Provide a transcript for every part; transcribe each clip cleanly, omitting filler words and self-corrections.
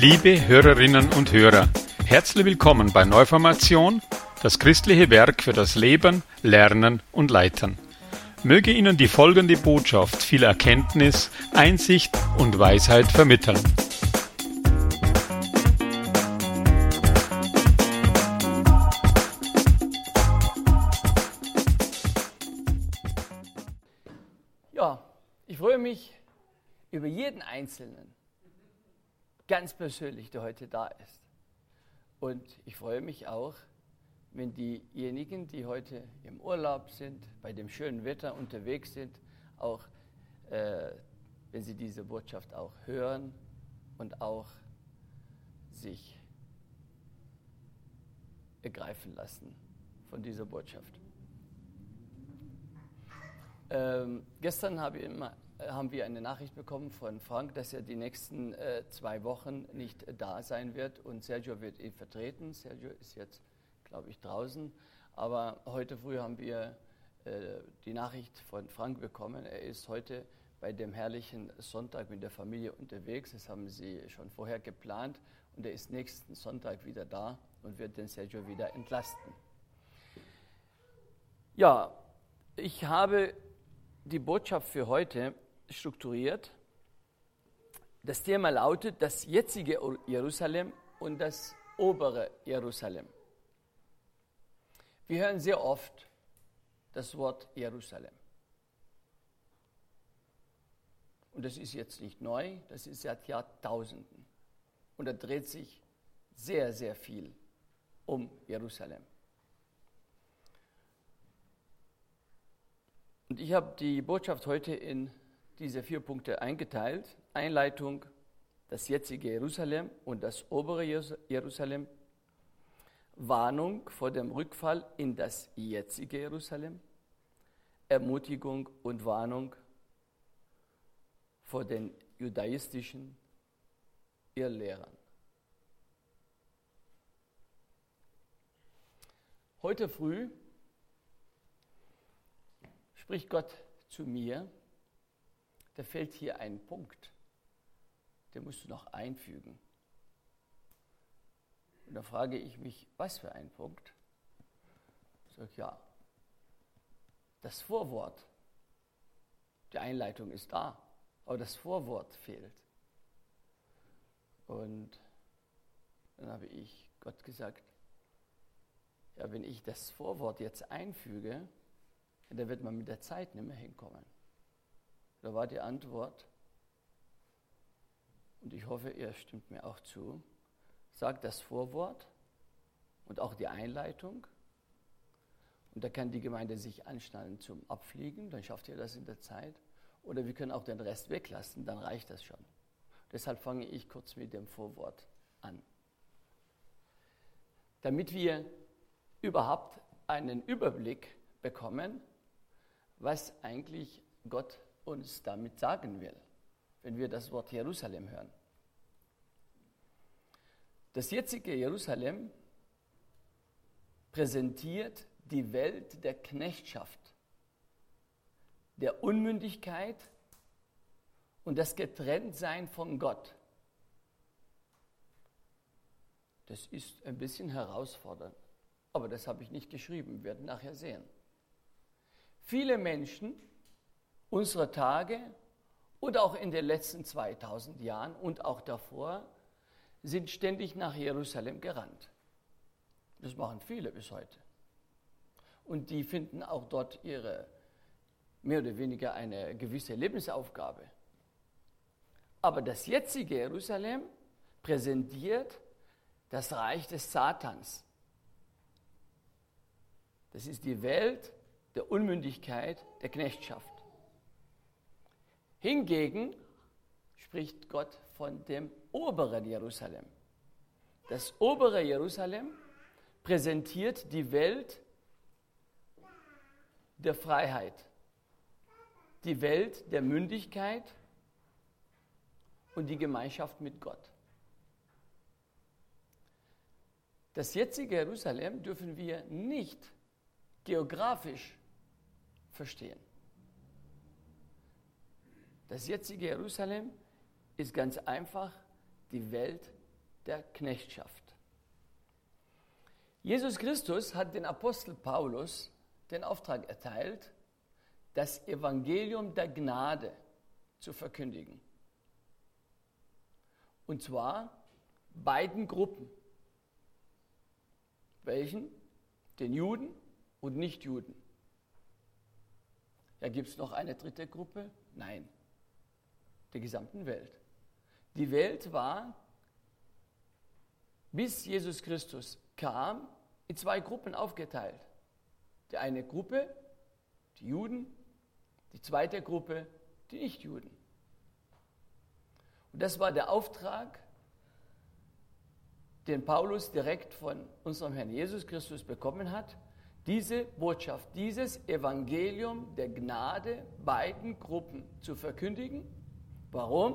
Liebe Hörerinnen und Hörer, herzlich willkommen bei Neuformation, das christliche Werk für das Leben, Lernen und Leiten. Möge Ihnen die folgende Botschaft viel Erkenntnis, Einsicht und Weisheit vermitteln. Ja, ich freue mich über jeden Einzelnen, ganz persönlich, der heute da ist. Und ich freue mich auch, wenn diejenigen, die heute im Urlaub sind, bei dem schönen Wetter unterwegs sind, auch wenn sie diese Botschaft auch hören und auch sich ergreifen lassen von dieser Botschaft. Gestern haben wir eine Nachricht bekommen von Frank, dass er die nächsten 2 Wochen nicht da sein wird und Sergio wird ihn vertreten. Sergio ist jetzt, glaube ich, draußen, aber heute früh haben wir die Nachricht von Frank bekommen. Er ist heute bei dem herrlichen Sonntag mit der Familie unterwegs. Das haben sie schon vorher geplant und er ist nächsten Sonntag wieder da und wird den Sergio wieder entlasten. Ja, ich habe die Botschaft für heute strukturiert. Das Thema lautet das jetzige Jerusalem und das obere Jerusalem. Wir hören sehr oft das Wort Jerusalem. Und das ist jetzt nicht neu, das ist seit Jahrtausenden. Und da dreht sich sehr, sehr viel um Jerusalem. Und ich habe die Botschaft heute in diese 4 Punkte eingeteilt. Einleitung, das jetzige Jerusalem und das obere Jerusalem. Warnung vor dem Rückfall in das jetzige Jerusalem. Ermutigung und Warnung vor den judaistischen Irrlehrern. Heute früh spricht Gott zu mir, da fällt hier ein Punkt, den musst du noch einfügen. Und da frage ich mich, was für ein Punkt? Ich sage, ja, das Vorwort, die Einleitung ist da, aber das Vorwort fehlt. Und dann habe ich Gott gesagt, ja, wenn ich das Vorwort jetzt einfüge, da wird man mit der Zeit nicht mehr hinkommen. Da war die Antwort, und ich hoffe, ihr stimmt mir auch zu, sagt das Vorwort und auch die Einleitung. Und da kann die Gemeinde sich anschnallen zum Abfliegen, dann schafft ihr das in der Zeit. Oder wir können auch den Rest weglassen, dann reicht das schon. Deshalb fange ich kurz mit dem Vorwort an. Damit wir überhaupt einen Überblick bekommen, was eigentlich Gott uns damit sagen will, wenn wir das Wort Jerusalem hören. Das jetzige Jerusalem präsentiert die Welt der Knechtschaft, der Unmündigkeit und das Getrenntsein von Gott. Das ist ein bisschen herausfordernd, aber das habe ich nicht geschrieben, wir werden nachher sehen. Viele Menschen unserer Tage und auch in den letzten 2000 Jahren und auch davor sind ständig nach Jerusalem gerannt. Das machen viele bis heute. Und die finden auch dort ihre, mehr oder weniger eine gewisse Lebensaufgabe. Aber das jetzige Jerusalem präsentiert das Reich des Satans. Das ist die Welt der Unmündigkeit, der Knechtschaft. Hingegen spricht Gott von dem oberen Jerusalem. Das obere Jerusalem präsentiert die Welt der Freiheit, die Welt der Mündigkeit und die Gemeinschaft mit Gott. Das jetzige Jerusalem dürfen wir nicht geografisch verstehen. Das jetzige Jerusalem ist ganz einfach die Welt der Knechtschaft. Jesus Christus hat den Apostel Paulus den Auftrag erteilt, das Evangelium der Gnade zu verkündigen. Und zwar beiden Gruppen. Welchen? Den Juden und Nichtjuden. Ja, gibt es noch eine dritte Gruppe? Nein, der gesamten Welt. Die Welt war, bis Jesus Christus kam, in zwei Gruppen aufgeteilt. Die eine Gruppe, die Juden, die zweite Gruppe, die Nichtjuden. Und das war der Auftrag, den Paulus direkt von unserem Herrn Jesus Christus bekommen hat, diese Botschaft, dieses Evangelium der Gnade beiden Gruppen zu verkündigen. Warum?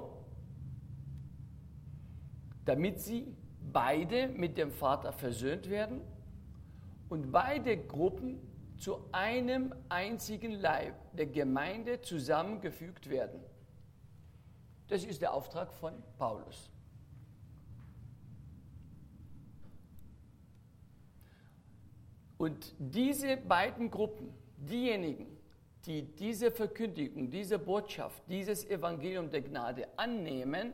Damit sie beide mit dem Vater versöhnt werden und beide Gruppen zu einem einzigen Leib der Gemeinde zusammengefügt werden. Das ist der Auftrag von Paulus. Und diese beiden Gruppen, diejenigen, die diese Verkündigung, diese Botschaft, dieses Evangelium der Gnade annehmen,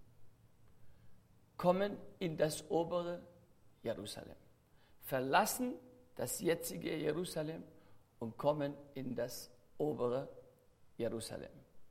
kommen in das obere Jerusalem, verlassen das jetzige Jerusalem und kommen in das obere Jerusalem.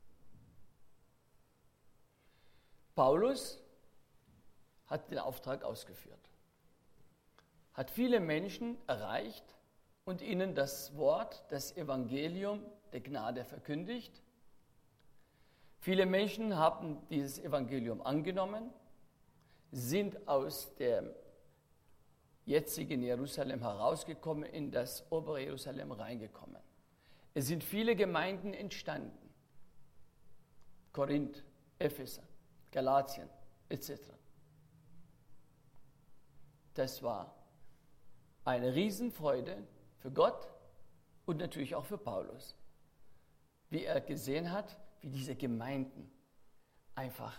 Paulus hat den Auftrag ausgeführt, hat viele Menschen erreicht und ihnen das Wort, das Evangelium der Gnade verkündigt. Viele Menschen haben dieses Evangelium angenommen, sind aus dem jetzigen Jerusalem herausgekommen, in das obere Jerusalem reingekommen. Es sind viele Gemeinden entstanden. Korinth, Epheser, Galatien, etc. Das war eine Riesenfreude für Gott und natürlich auch für Paulus, wie er gesehen hat, wie diese Gemeinden einfach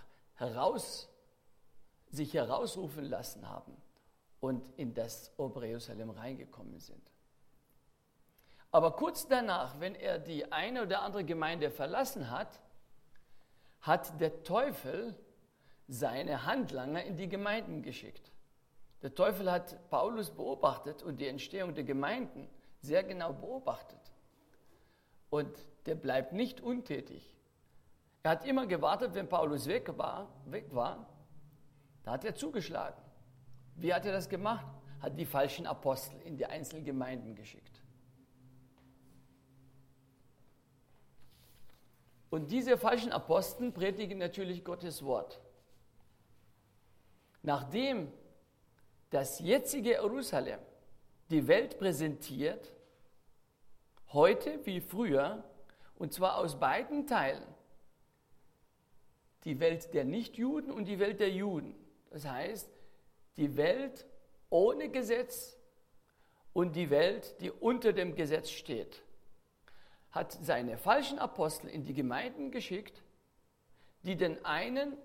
sich herausrufen lassen haben und in das obere Jerusalem reingekommen sind. Aber kurz danach, wenn er die eine oder andere Gemeinde verlassen hat, hat der Teufel seine Handlanger in die Gemeinden geschickt. Der Teufel hat Paulus beobachtet und die Entstehung der Gemeinden sehr genau beobachtet. Und der bleibt nicht untätig. Er hat immer gewartet, wenn Paulus weg war, da hat er zugeschlagen. Wie hat er das gemacht? Hat die falschen Apostel in die einzelnen Gemeinden geschickt. Und diese falschen Apostel predigen natürlich Gottes Wort. Nachdem das jetzige Jerusalem die Welt präsentiert, heute wie früher, und zwar aus beiden Teilen, die Welt der Nichtjuden und die Welt der Juden. Das heißt, die Welt ohne Gesetz und die Welt, die unter dem Gesetz steht, hat seine falschen Apostel in die Gemeinden geschickt, die den einen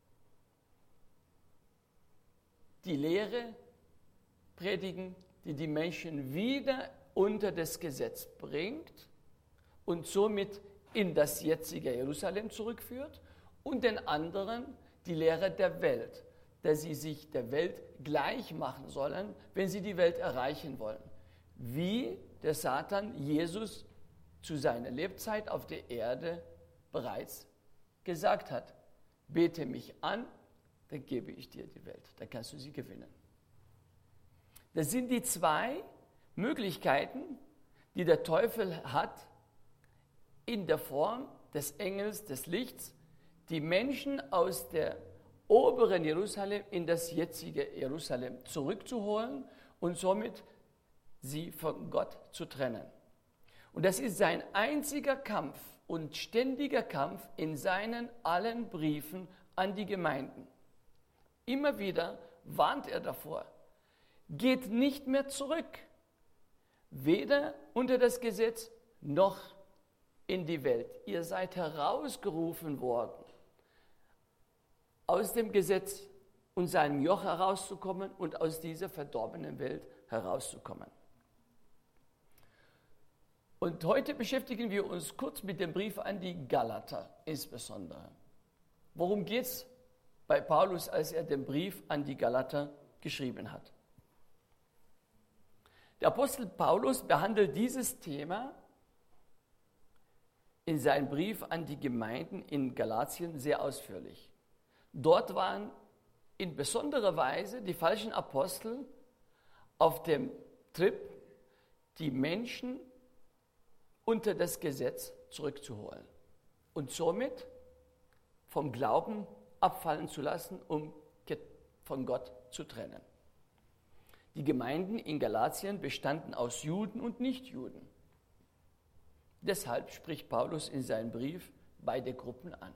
die Lehre predigen, die die Menschen wieder unter das Gesetz bringt und somit in das jetzige Jerusalem zurückführt, und den anderen die Lehre der Welt, dass sie sich der Welt gleich machen sollen, wenn sie die Welt erreichen wollen. Wie der Satan Jesus zu seiner Lebzeit auf der Erde bereits gesagt hat: Bete mich an, dann gebe ich dir die Welt, dann kannst du sie gewinnen. Das sind die zwei Möglichkeiten, die der Teufel hat, in der Form des Engels des Lichts, die Menschen aus der oberen Jerusalem in das jetzige Jerusalem zurückzuholen und somit sie von Gott zu trennen. Und das ist sein einziger Kampf und ständiger Kampf in seinen allen Briefen an die Gemeinden. Immer wieder warnt er davor: Geht nicht mehr zurück, weder unter das Gesetz noch in die Welt. Ihr seid herausgerufen worden aus dem Gesetz und seinem Joch herauszukommen und aus dieser verdorbenen Welt herauszukommen. Und heute beschäftigen wir uns kurz mit dem Brief an die Galater insbesondere. Worum geht es bei Paulus, als er den Brief an die Galater geschrieben hat? Der Apostel Paulus behandelt dieses Thema in seinem Brief an die Gemeinden in Galatien sehr ausführlich. Dort waren in besonderer Weise die falschen Apostel auf dem Trip, die Menschen unter das Gesetz zurückzuholen und somit vom Glauben abfallen zu lassen, um von Gott zu trennen. Die Gemeinden in Galatien bestanden aus Juden und Nichtjuden. Deshalb spricht Paulus in seinem Brief beide Gruppen an.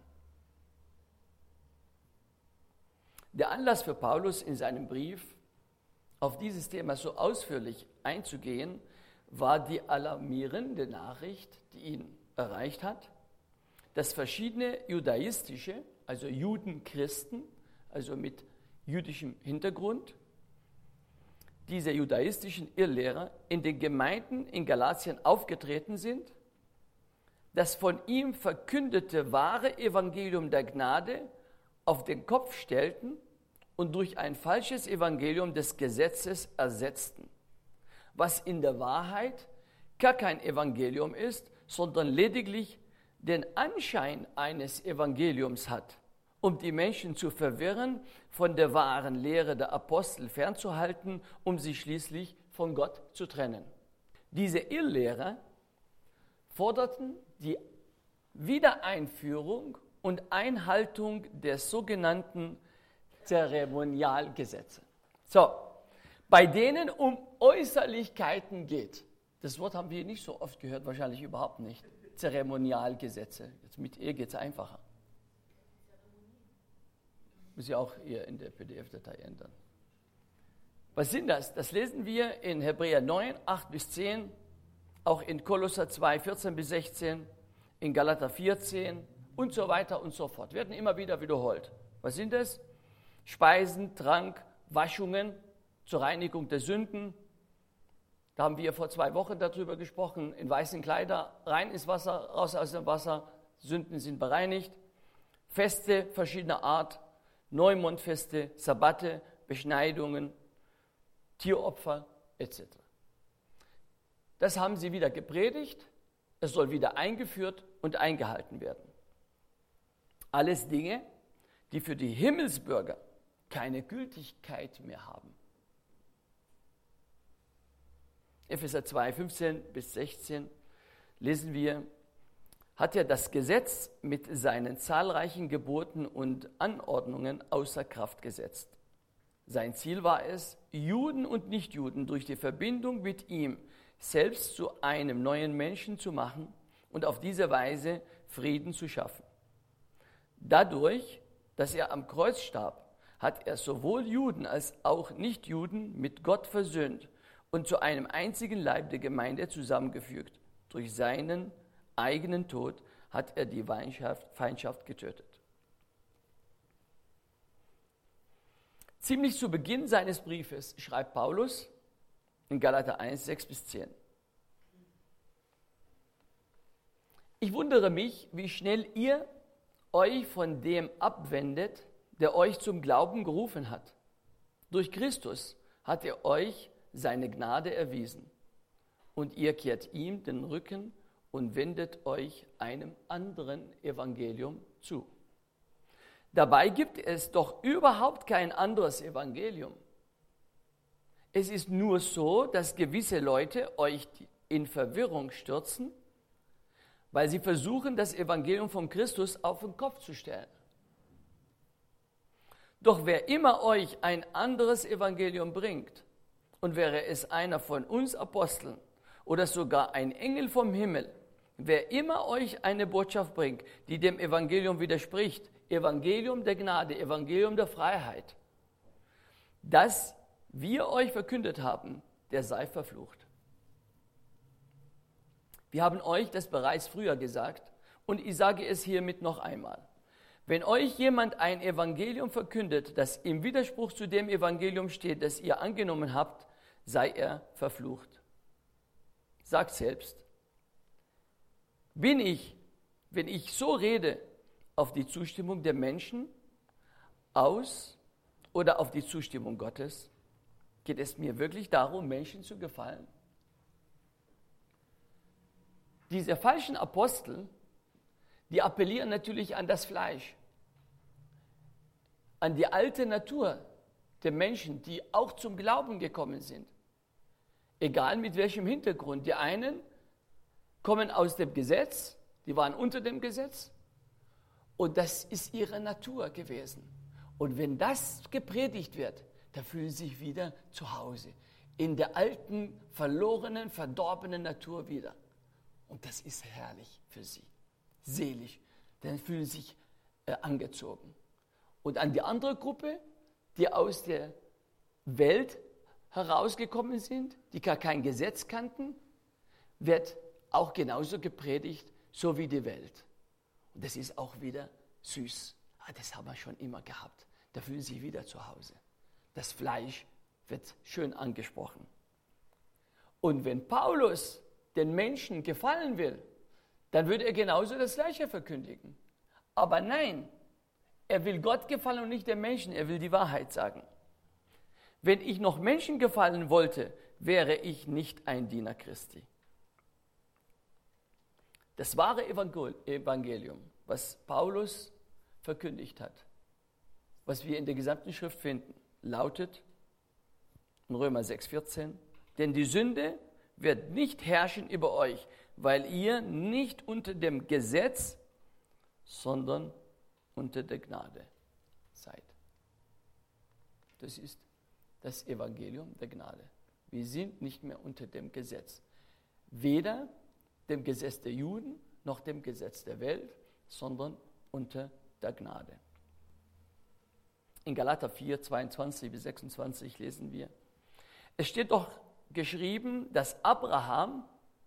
Der Anlass für Paulus in seinem Brief, auf dieses Thema so ausführlich einzugehen, war die alarmierende Nachricht, die ihn erreicht hat, dass verschiedene judaistische, also Judenchristen, also mit jüdischem Hintergrund, diese judaistischen Irrlehrer in den Gemeinden in Galatien aufgetreten sind, das von ihm verkündete wahre Evangelium der Gnade auf den Kopf stellten und durch ein falsches Evangelium des Gesetzes ersetzten, was in der Wahrheit gar kein Evangelium ist, sondern lediglich den Anschein eines Evangeliums hat, um die Menschen zu verwirren, von der wahren Lehre der Apostel fernzuhalten, um sie schließlich von Gott zu trennen. Diese Irrlehrer forderten die Wiedereinführung und Einhaltung der sogenannten Zeremonialgesetze. So, bei denen um Äußerlichkeiten geht. Das Wort haben wir nicht so oft gehört, wahrscheinlich überhaupt nicht. Zeremonialgesetze. Jetzt mit E geht es einfacher. Muss ich auch hier in der PDF-Datei ändern. Was sind das? Das lesen wir in Hebräer 9, 8 bis 10, auch in Kolosser 2, 14 bis 16, in Galater 14 und so weiter und so fort. Werden immer wieder wiederholt. Was sind das? Speisen, Trank, Waschungen zur Reinigung der Sünden. Da haben wir vor 2 Wochen darüber gesprochen. In weißen Kleider, rein ins Wasser, raus aus dem Wasser, Sünden sind bereinigt. Feste verschiedener Art, Neumondfeste, Sabbate, Beschneidungen, Tieropfer etc. Das haben sie wieder gepredigt. Es soll wieder eingeführt und eingehalten werden. Alles Dinge, die für die Himmelsbürger keine Gültigkeit mehr haben. Epheser 2, 15 bis 16 lesen wir, hat er das Gesetz mit seinen zahlreichen Geboten und Anordnungen außer Kraft gesetzt. Sein Ziel war es, Juden und Nichtjuden durch die Verbindung mit ihm selbst zu einem neuen Menschen zu machen und auf diese Weise Frieden zu schaffen. Dadurch, dass er am Kreuz starb, hat er sowohl Juden als auch Nichtjuden mit Gott versöhnt und zu einem einzigen Leib der Gemeinde zusammengefügt. Durch seinen eigenen Tod hat er die Feindschaft getötet. Ziemlich zu Beginn seines Briefes schreibt Paulus in Galater 1, 6 bis 10. Ich wundere mich, wie schnell ihr euch von dem abwendet, der euch zum Glauben gerufen hat. Durch Christus hat er euch seine Gnade erwiesen. Und ihr kehrt ihm den Rücken und wendet euch einem anderen Evangelium zu. Dabei gibt es doch überhaupt kein anderes Evangelium. Es ist nur so, dass gewisse Leute euch in Verwirrung stürzen, weil sie versuchen, das Evangelium von Christus auf den Kopf zu stellen. Doch wer immer euch ein anderes Evangelium bringt, und wäre es einer von uns Aposteln oder sogar ein Engel vom Himmel, wer immer euch eine Botschaft bringt, die dem Evangelium widerspricht, Evangelium der Gnade, Evangelium der Freiheit, das wir euch verkündet haben, der sei verflucht. Wir haben euch das bereits früher gesagt und ich sage es hiermit noch einmal. Wenn euch jemand ein Evangelium verkündet, das im Widerspruch zu dem Evangelium steht, das ihr angenommen habt, sei er verflucht. Sagt selbst, bin ich, wenn ich so rede, auf die Zustimmung der Menschen aus oder auf die Zustimmung Gottes? Geht es mir wirklich darum, Menschen zu gefallen? Diese falschen Apostel, die appellieren natürlich an das Fleisch, an die alte Natur der Menschen, die auch zum Glauben gekommen sind. Egal mit welchem Hintergrund. Die einen kommen aus dem Gesetz, die waren unter dem Gesetz und das ist ihre Natur gewesen. Und wenn das gepredigt wird, dann fühlen sie sich wieder zu Hause, in der alten, verlorenen, verdorbenen Natur wieder. Und das ist herrlich für sie, selig, dann fühlen sie sich angezogen. Und an die andere Gruppe, die aus der Welt herausgekommen sind, die gar kein Gesetz kannten, wird auch genauso gepredigt, so wie die Welt. Und das ist auch wieder süß. Das haben wir schon immer gehabt. Da fühlen sie sich wieder zu Hause. Das Fleisch wird schön angesprochen. Und wenn Paulus den Menschen gefallen will, dann würde er genauso das Gleiche verkündigen. Aber nein, er will Gott gefallen und nicht den Menschen. Er will die Wahrheit sagen. Wenn ich noch Menschen gefallen wollte, wäre ich nicht ein Diener Christi. Das wahre Evangelium, was Paulus verkündigt hat, was wir in der gesamten Schrift finden, lautet in Römer 6,14, denn die Sünde wird nicht herrschen über euch, weil ihr nicht unter dem Gesetz, sondern unter der Gnade seid. Das ist das Evangelium der Gnade. Wir sind nicht mehr unter dem Gesetz. Weder dem Gesetz der Juden noch dem Gesetz der Welt, sondern unter der Gnade. In Galater 4, 22 bis 26 lesen wir, es steht doch geschrieben, dass Abraham,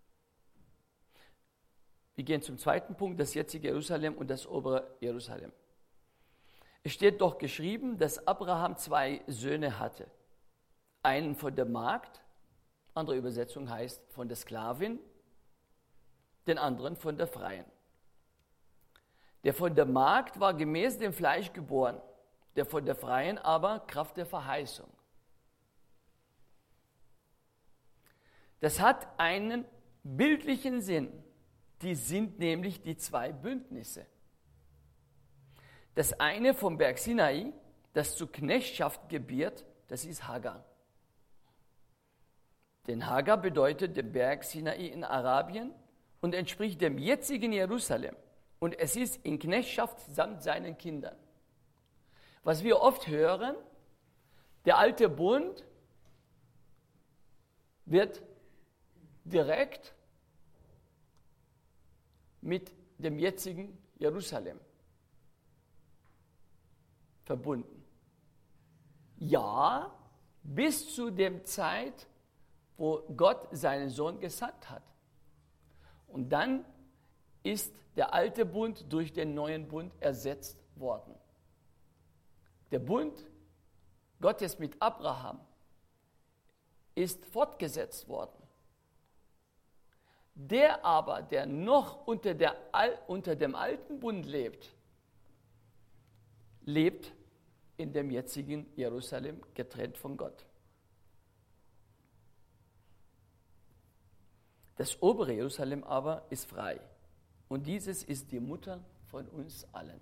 wir gehen zum zweiten Punkt, das jetzige Jerusalem und das obere Jerusalem. Es steht doch geschrieben, dass Abraham 2 Söhne hatte. Einen von der Magd, andere Übersetzung heißt von der Sklavin, den anderen von der Freien. Der von der Magd war gemäß dem Fleisch geboren, der von der Freien aber Kraft der Verheißung. Das hat einen bildlichen Sinn. Die sind nämlich die 2 Bündnisse. Das eine vom Berg Sinai, das zur Knechtschaft gebiert, das ist Hagar. Denn Hagar bedeutet der Berg Sinai in Arabien und entspricht dem jetzigen Jerusalem. Und es ist in Knechtschaft samt seinen Kindern. Was wir oft hören, der alte Bund wird direkt mit dem jetzigen Jerusalem verbunden. Ja, bis zu der Zeit, wo Gott seinen Sohn gesandt hat. Und dann ist der alte Bund durch den neuen Bund ersetzt worden. Der Bund Gottes mit Abraham ist fortgesetzt worden. Der aber, der noch unter dem alten Bund lebt, lebt in dem jetzigen Jerusalem getrennt von Gott. Das obere Jerusalem aber ist frei. Und dieses ist die Mutter von uns allen.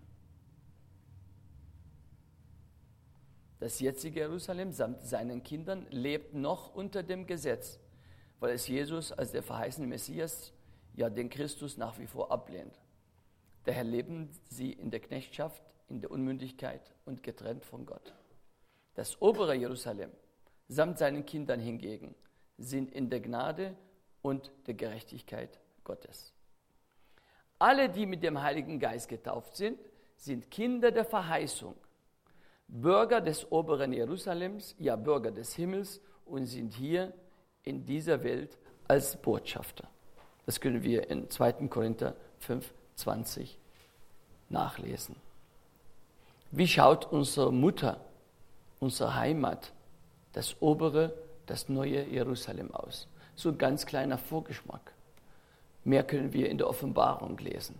Das jetzige Jerusalem samt seinen Kindern lebt noch unter dem Gesetz, weil es Jesus als der verheißene Messias, ja den Christus nach wie vor ablehnt. Daher leben sie in der Knechtschaft, in der Unmündigkeit und getrennt von Gott. Das obere Jerusalem samt seinen Kindern hingegen sind in der Gnade und der Gerechtigkeit Gottes. Alle, die mit dem Heiligen Geist getauft sind, sind Kinder der Verheißung, Bürger des oberen Jerusalems, ja Bürger des Himmels und sind hier in dieser Welt als Botschafter. Das können wir in 2. Korinther 5,20 nachlesen. Wie schaut unsere Mutter, unsere Heimat, das obere, das neue Jerusalem aus? So ein ganz kleiner Vorgeschmack. Mehr können wir in der Offenbarung lesen.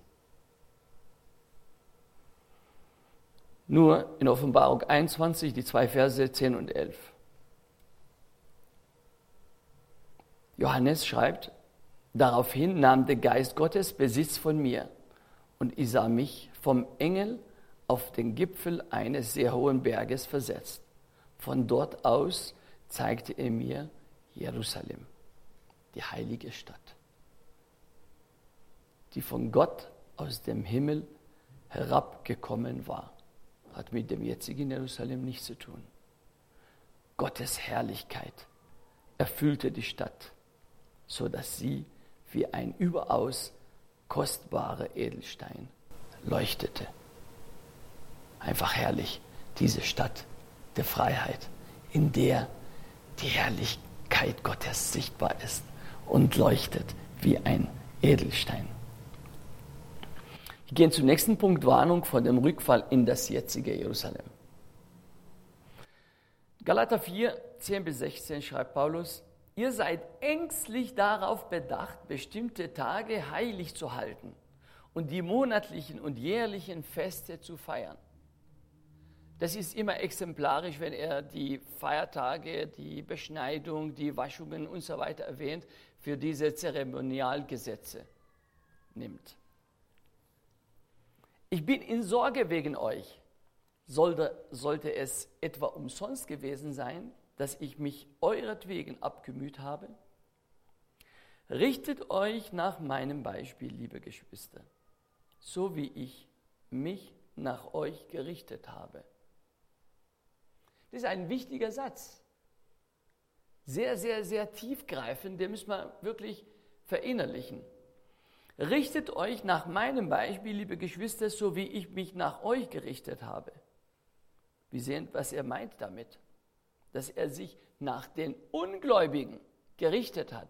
Nur in Offenbarung 21, die 2 Verse 10 und 11. Johannes schreibt, daraufhin nahm der Geist Gottes Besitz von mir und ich sah mich vom Engel auf den Gipfel eines sehr hohen Berges versetzt. Von dort aus zeigte er mir Jerusalem, die heilige Stadt, die von Gott aus dem Himmel herabgekommen war. Hat mit dem jetzigen Jerusalem nichts zu tun. Gottes Herrlichkeit erfüllte die Stadt, sodass sie wie ein überaus kostbarer Edelstein leuchtete. Einfach herrlich, diese Stadt der Freiheit, in der die Herrlichkeit Gottes sichtbar ist und leuchtet wie ein Edelstein. Wir gehen zum nächsten Punkt, Warnung vor dem Rückfall in das jetzige Jerusalem. Galater 4, 10-16 schreibt Paulus, ihr seid ängstlich darauf bedacht, bestimmte Tage heilig zu halten und die monatlichen und jährlichen Feste zu feiern. Das ist immer exemplarisch, wenn er die Feiertage, die Beschneidung, die Waschungen und so weiter erwähnt, für diese Zeremonialgesetze nimmt. Ich bin in Sorge wegen euch. Sollte es etwa umsonst gewesen sein, dass ich mich euretwegen abgemüht habe? Richtet euch nach meinem Beispiel, liebe Geschwister, so wie ich mich nach euch gerichtet habe. Das ist ein wichtiger Satz. Sehr, sehr, sehr tiefgreifend, den müssen wir wirklich verinnerlichen. Richtet euch nach meinem Beispiel, liebe Geschwister, so wie ich mich nach euch gerichtet habe. Wir sehen, was er meint damit. Dass er sich nach den Ungläubigen gerichtet hat.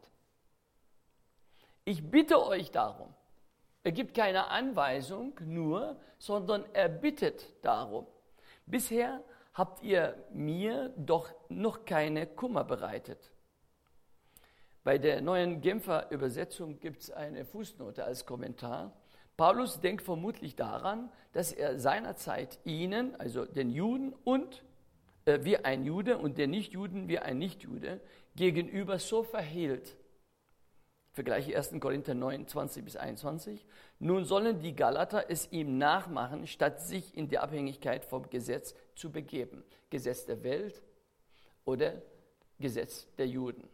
Ich bitte euch darum. Er gibt keine Anweisung nur, sondern er bittet darum. Bisher habt ihr mir doch noch keine Kummer bereitet. Bei der neuen Genfer Übersetzung gibt es eine Fußnote als Kommentar. Paulus denkt vermutlich daran, dass er seinerzeit ihnen, also den Juden wie ein Jude und den Nichtjuden wie ein Nichtjude, gegenüber so verhielt. Vergleiche 1. Korinther 9, 20-21. Nun sollen die Galater es ihm nachmachen, statt sich in die Abhängigkeit vom Gesetz zu begeben. Gesetz der Welt oder Gesetz der Juden.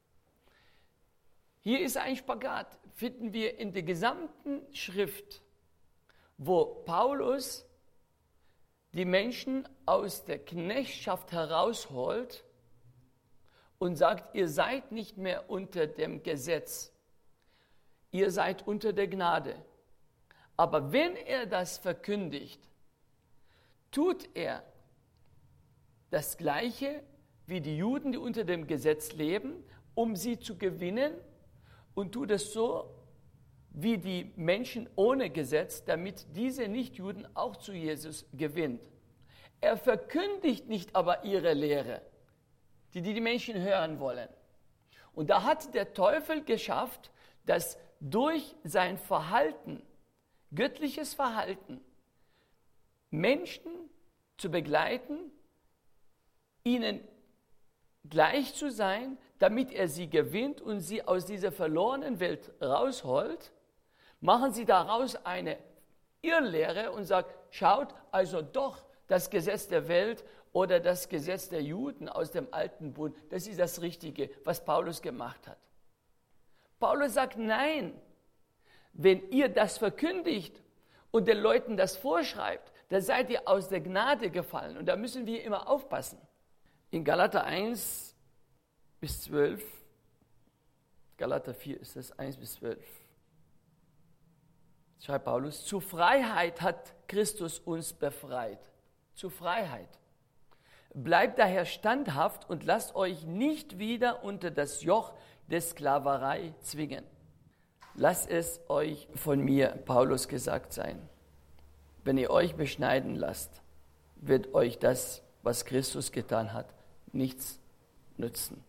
Hier ist ein Spagat, finden wir in der gesamten Schrift, wo Paulus die Menschen aus der Knechtschaft herausholt und sagt, ihr seid nicht mehr unter dem Gesetz, ihr seid unter der Gnade. Aber wenn er das verkündigt, tut er das Gleiche wie die Juden, die unter dem Gesetz leben, um sie zu gewinnen, und tut es so wie die Menschen ohne Gesetz, damit diese Nichtjuden auch zu Jesus gewinnt. Er verkündigt nicht aber ihre Lehre, die Menschen hören wollen. Und da hat der Teufel geschafft, dass durch sein Verhalten, göttliches Verhalten, Menschen zu begleiten, ihnen gleich zu sein, damit er sie gewinnt und sie aus dieser verlorenen Welt rausholt, machen sie daraus eine Irrlehre und sagen, schaut, also doch das Gesetz der Welt oder das Gesetz der Juden aus dem Alten Bund, das ist das Richtige, was Paulus gemacht hat. Paulus sagt, nein, wenn ihr das verkündigt und den Leuten das vorschreibt, dann seid ihr aus der Gnade gefallen. Und da müssen wir immer aufpassen. In Galater 1 bis 12, Galater 4 ist das, 1 bis 12, schreibt Paulus, zur Freiheit hat Christus uns befreit. Zur Freiheit. Bleibt daher standhaft und lasst euch nicht wieder unter das Joch der Sklaverei zwingen. Lasst es euch von mir, Paulus, gesagt sein, wenn ihr euch beschneiden lasst, wird euch das, was Christus getan hat, nichts nützen.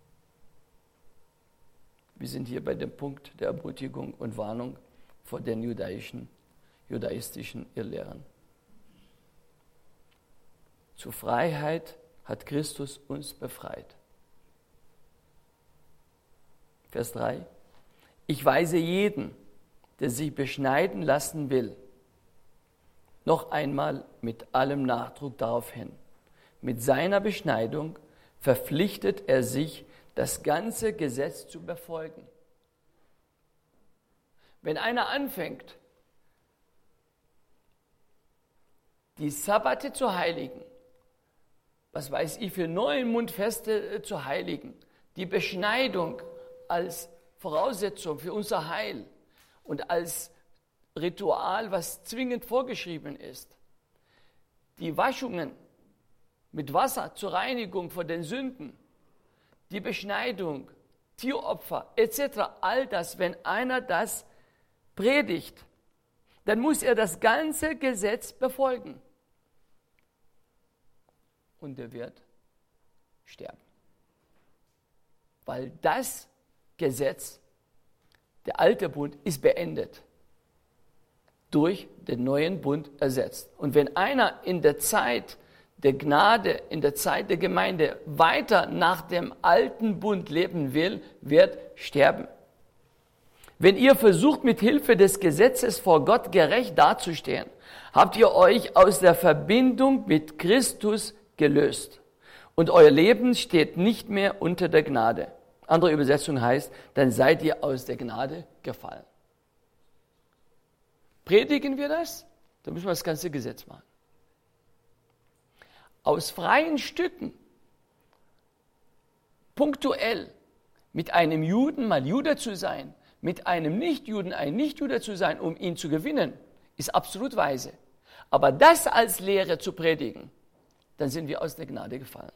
Wir sind hier bei dem Punkt der Ermutigung und Warnung vor den judaistischen Irrlehren. Zur Freiheit hat Christus uns befreit. Vers 3. Ich weise jeden, der sich beschneiden lassen will, noch einmal mit allem Nachdruck darauf hin. Mit seiner Beschneidung verpflichtet er sich, das ganze Gesetz zu befolgen. Wenn einer anfängt, die Sabbate zu heiligen, was weiß ich, für Neumondfeste zu heiligen, die Beschneidung als Voraussetzung für unser Heil und als Ritual, was zwingend vorgeschrieben ist, die Waschungen mit Wasser zur Reinigung von den Sünden, die Beschneidung, Tieropfer etc., all das, wenn einer das predigt, dann muss er das ganze Gesetz befolgen. Und er wird sterben. Weil das Gesetz, der alte Bund, ist beendet, durch den neuen Bund ersetzt. Und wenn einer in der Zeit der Gnade, in der Zeit der Gemeinde weiter nach dem alten Bund leben will, wird sterben. Wenn ihr versucht, mit Hilfe des Gesetzes vor Gott gerecht dazustehen, habt ihr euch aus der Verbindung mit Christus gelöst. Und euer Leben steht nicht mehr unter der Gnade. Andere Übersetzung heißt, dann seid ihr aus der Gnade gefallen. Predigen wir das? Dann müssen wir das ganze Gesetz machen. Aus freien Stücken, punktuell, mit einem Juden mal Jude zu sein, mit einem Nichtjuden ein Nichtjude zu sein, um ihn zu gewinnen, ist absolut weise. Aber das als Lehre zu predigen, dann sind wir aus der Gnade gefallen.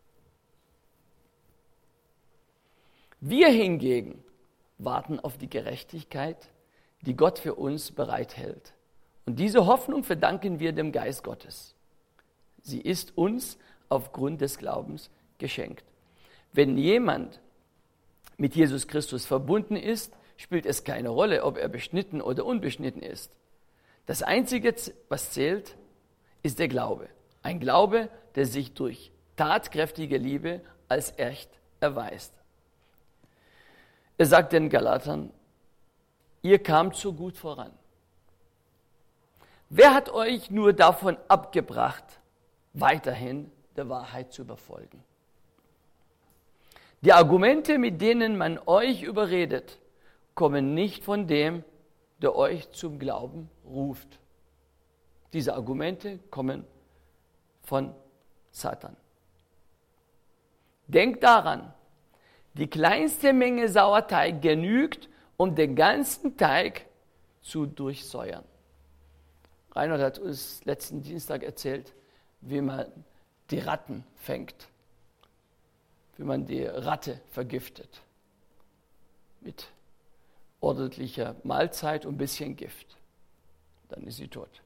Wir hingegen warten auf die Gerechtigkeit, die Gott für uns bereithält. Und diese Hoffnung verdanken wir dem Geist Gottes. Sie ist uns aufgrund des Glaubens geschenkt. Wenn jemand mit Jesus Christus verbunden ist, spielt es keine Rolle, ob er beschnitten oder unbeschnitten ist. Das Einzige, was zählt, ist der Glaube. Ein Glaube, der sich durch tatkräftige Liebe als echt erweist. Er sagt den Galatern, ihr kamt so gut voran. Wer hat euch nur davon abgebracht, weiterhin der Wahrheit zu befolgen? Die Argumente, mit denen man euch überredet, kommen nicht von dem, der euch zum Glauben ruft. Diese Argumente kommen von Satan. Denkt daran, die kleinste Menge Sauerteig genügt, um den ganzen Teig zu durchsäuern. Reinhard hat uns letzten Dienstag erzählt, wie man die Ratten fängt, wie man die Ratte vergiftet mit ordentlicher Mahlzeit und ein bisschen Gift. Dann ist sie tot.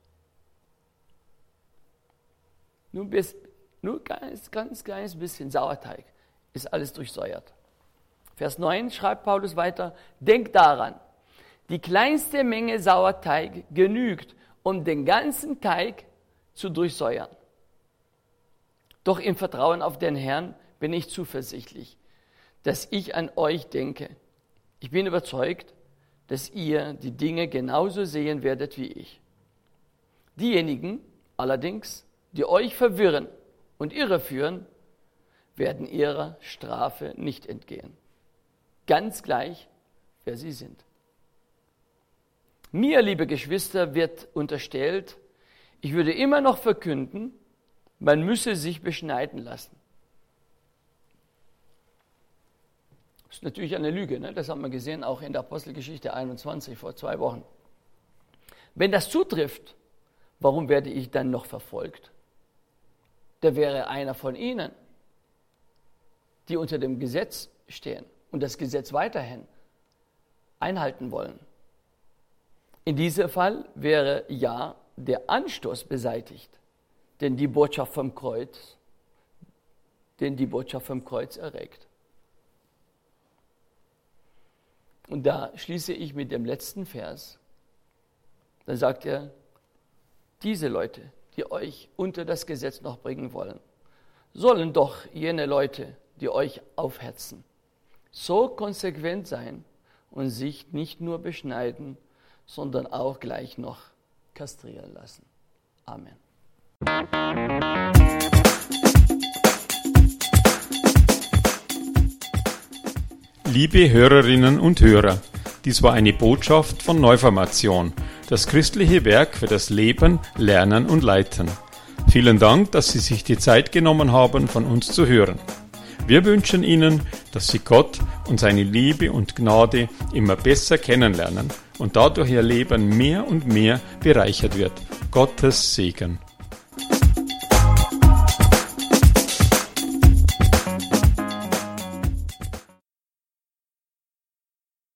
Nur ganz kleines bisschen Sauerteig ist alles durchsäuert. Vers 9 schreibt Paulus weiter, denkt daran, die kleinste Menge Sauerteig genügt, um den ganzen Teig zu durchsäuern. Doch im Vertrauen auf den Herrn bin ich zuversichtlich, dass ich an euch denke. Ich bin überzeugt, dass ihr die Dinge genauso sehen werdet wie ich. Diejenigen allerdings, die euch verwirren und irreführen, werden ihrer Strafe nicht entgehen. Ganz gleich, wer sie sind. Mir, liebe Geschwister, wird unterstellt, ich würde immer noch verkünden, man müsse sich beschneiden lassen. Das ist natürlich eine Lüge, ne? Das haben wir gesehen, auch in der Apostelgeschichte 21 vor 2 Wochen. Wenn das zutrifft, warum werde ich dann noch verfolgt? Der wäre einer von ihnen, die unter dem Gesetz stehen und das Gesetz weiterhin einhalten wollen. In diesem Fall wäre ja der Anstoß beseitigt, den die Botschaft vom Kreuz erregt. Und da schließe ich mit dem letzten Vers. Da sagt er, diese Leute, die euch unter das Gesetz noch bringen wollen, sollen doch jene Leute, die euch aufhetzen, so konsequent sein und sich nicht nur beschneiden, sondern auch gleich noch kastrieren lassen. Amen. Liebe Hörerinnen und Hörer, dies war eine Botschaft von Neuformation, das christliche Werk für das Leben, Lernen und Leiten. Vielen Dank, dass Sie sich die Zeit genommen haben, von uns zu hören. Wir wünschen Ihnen, dass Sie Gott und seine Liebe und Gnade immer besser kennenlernen und dadurch Ihr Leben mehr und mehr bereichert wird. Gottes Segen.